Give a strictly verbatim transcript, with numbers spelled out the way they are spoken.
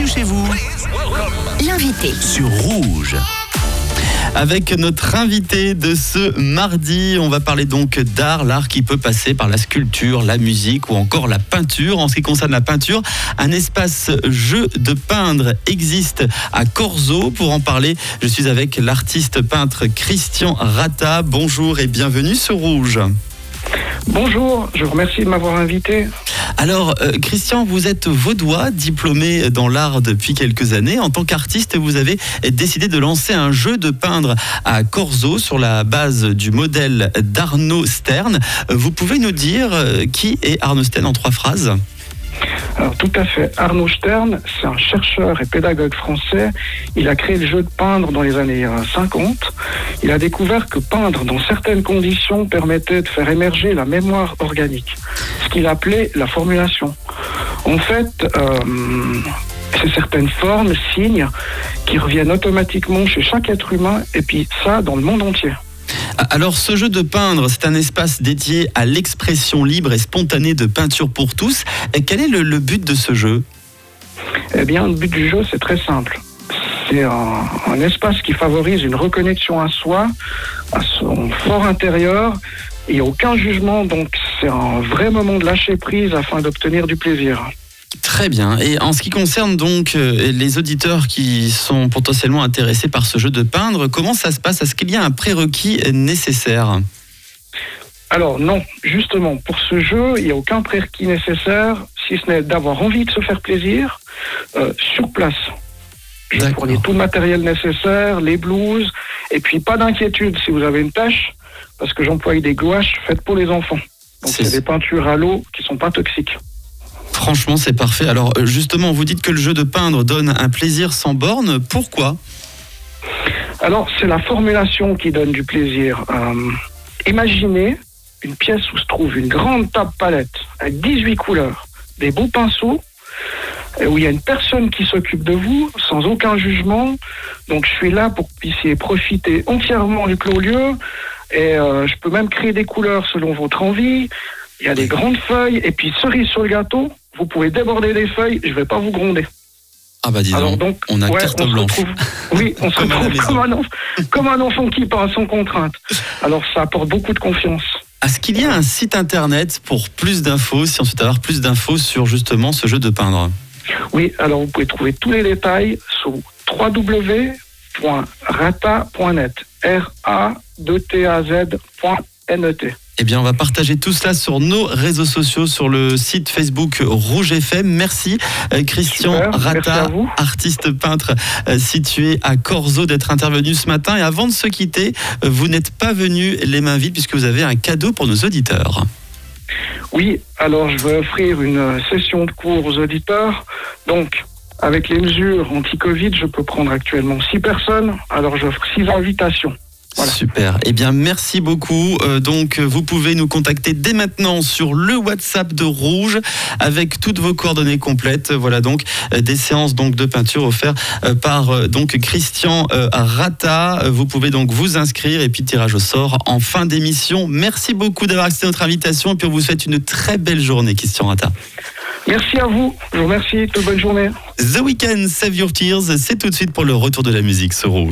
Bienvenue chez vous. L'invité Sur Rouge. Avec notre invité de ce mardi, on va parler donc d'art, l'art qui peut passer par la sculpture, la musique ou encore la peinture. En ce qui concerne la peinture, un espace jeu de peindre existe à Corzo. Pour en parler, je suis avec l'artiste peintre Christian Rata. Bonjour et bienvenue sur Rouge. Bonjour, je vous remercie de m'avoir invité. Alors, euh, Christian, vous êtes vaudois, diplômé dans l'art depuis quelques années. En tant qu'artiste, vous avez décidé de lancer un jeu de peindre à Corzo sur la base du modèle d'Arnaud Stern. Vous pouvez nous dire euh, qui est Arnaud Stern en trois phrases ? Alors, tout à fait. Arnaud Stern, c'est un chercheur et pédagogue français. Il a créé le jeu de peindre dans les années cinquante. Il a découvert que peindre dans certaines conditions permettait de faire émerger la mémoire organique, ce qu'il appelait la formulation. En fait, euh, c'est certaines formes, signes, qui reviennent automatiquement chez chaque être humain, et puis ça, dans le monde entier. Alors, ce jeu de peindre, c'est un espace dédié à l'expression libre et spontanée de peinture pour tous. Et quel est le, le but de ce jeu ? Eh bien, le but du jeu, c'est très simple. C'est un, un espace qui favorise une reconnexion à soi, à son fort intérieur. Il n'y a aucun jugement, donc c'est un vrai moment de lâcher prise afin d'obtenir du plaisir. Très bien. Et en ce qui concerne donc euh, les auditeurs qui sont potentiellement intéressés par ce jeu de peindre, comment ça se passe ? Est-ce qu'il y a un prérequis nécessaire ? Alors non, justement, pour ce jeu, il n'y a aucun prérequis nécessaire, si ce n'est d'avoir envie de se faire plaisir euh, sur place. Je D'accord. fournis tout le matériel nécessaire, les blouses, et puis pas d'inquiétude si vous avez une tâche, parce que j'emploie des gouaches faites pour les enfants. Donc C'est... c'est des peintures à l'eau qui ne sont pas toxiques. Franchement, c'est parfait. Alors justement, vous dites que le jeu de peindre donne un plaisir sans borne. Pourquoi ? Alors, c'est la formulation qui donne du plaisir. Euh, imaginez une pièce où se trouve une grande table palette avec dix-huit couleurs, des beaux pinceaux, et où il y a une personne qui s'occupe de vous sans aucun jugement. Donc, je suis là pour que vous puissiez profiter entièrement du clos lieu, et euh, je peux même créer des couleurs selon votre envie. Il y a des grandes feuilles, et puis cerise sur le gâteau, vous pouvez déborder les feuilles, je ne vais pas vous gronder. Ah bah dis Alors donc, donc, on a ouais, carte on se blanche. retrouve- oui, on se Comme à la retrouve maison. comme un, enf- comme un enfant qui peint sans contrainte. Alors ça apporte beaucoup de confiance. Est-ce qu'il y a un site internet pour plus d'infos, si on souhaite avoir plus d'infos sur justement ce jeu de peindre ? Oui, alors vous pouvez trouver tous les détails sur w w w point rata point net, R A D T A Z point N E T. Eh bien, on va partager tout cela sur nos réseaux sociaux, sur le site Facebook Rouge F M. Merci euh, Christian Super, merci Rata, à vous. artiste peintre euh, situé à Corzo, d'être intervenu ce matin. Et avant de se quitter, euh, vous n'êtes pas venu les mains vides puisque vous avez un cadeau pour nos auditeurs. Oui, alors je vais offrir une session de cours aux auditeurs. Donc, avec les mesures anti-Covid, je peux prendre actuellement six personnes. Alors j'offre six invitations. Voilà. Super. Eh bien, merci beaucoup. Euh, donc, vous pouvez nous contacter dès maintenant sur le WhatsApp de Rouge avec toutes vos coordonnées complètes. Voilà donc euh, des séances donc de peinture offertes euh, par euh, donc Christian euh, Rata. Vous pouvez donc vous inscrire et puis tirage au sort en fin d'émission. Merci beaucoup d'avoir accepté notre invitation et puis on vous souhaite une très belle journée, Christian Rata. Merci à vous. Je vous remercie. Toute bonne journée. The Weeknd, Save Your Tears, c'est tout de suite pour le retour de la musique sur Rouge.